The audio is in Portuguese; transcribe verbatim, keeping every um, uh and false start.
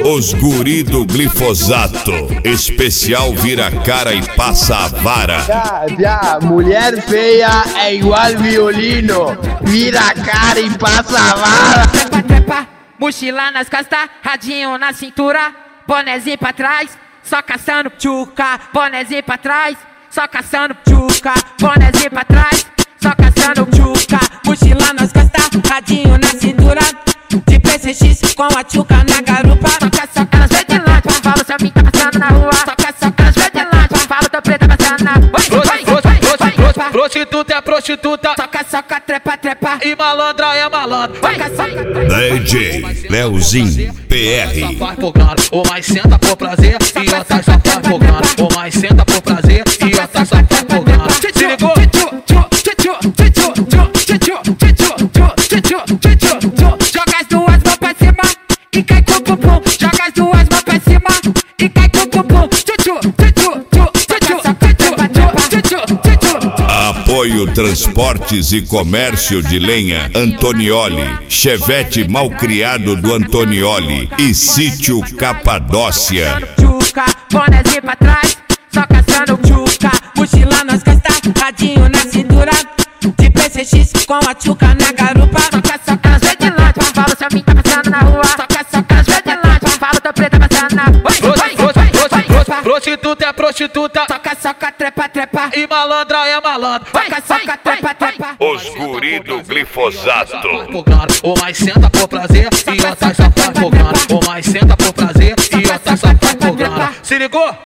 Os guri do glifosato, especial vira cara e passa a vara. Já, já, mulher feia é igual violino, vira a cara e passa a vara. Trepa, trepa, mochila nas costas, radinho na cintura, bonezinho pra trás, só caçando tchuca. Bonezinho pra trás, só caçando tchuca. Bonezinho pra trás, só caçando tchuca. Mochila nas costas, radinho na cintura, de P C X com a tchuca na garupa. Soca, soca, elas vê de lá, falo seu pinto tá passando na rua. Soca, soca, elas vê de lá, falo teu preto passando na rua. Prostituta é prostituta, Soca, soca, trepa, trepa, e malandra é malandro. soca, soca. D J Leozinho P R. Faz por grana, ou mais senta por prazer, e outra só faz por grana. Ou mais senta por prazer, e outra só faz por grana. Se ligou? Joga as duas mãos pra cima e cai com o bumbum. Joga as duas mãos pra cima e cai com o bumbum. Apoio Transportes e Comércio de Lenha Antonioli, Chevette Malcriado do Antonioli e Sítio Capadócia. Tchuca, bonezinho pra trás, só caçando tchuca. Mochila nas costas, radinho na cintura, de P C X com a tchuca na garupa. Soca, soca, elas vê de lá, falo seu pinto tá passando na rua. Soca, soca, elas vê de lá, falo teu preto passando na rua. Prostituta é prostituta, Soca, soca, trepa, trepa, e malandra é malandro. soca, soca, trepa, trepa. Os guri do glifosato. Por grana, ou mais senta por prazer, e outra só faz por grana. Ou mais senta por prazer, e outra só faz por grana. Se ligou?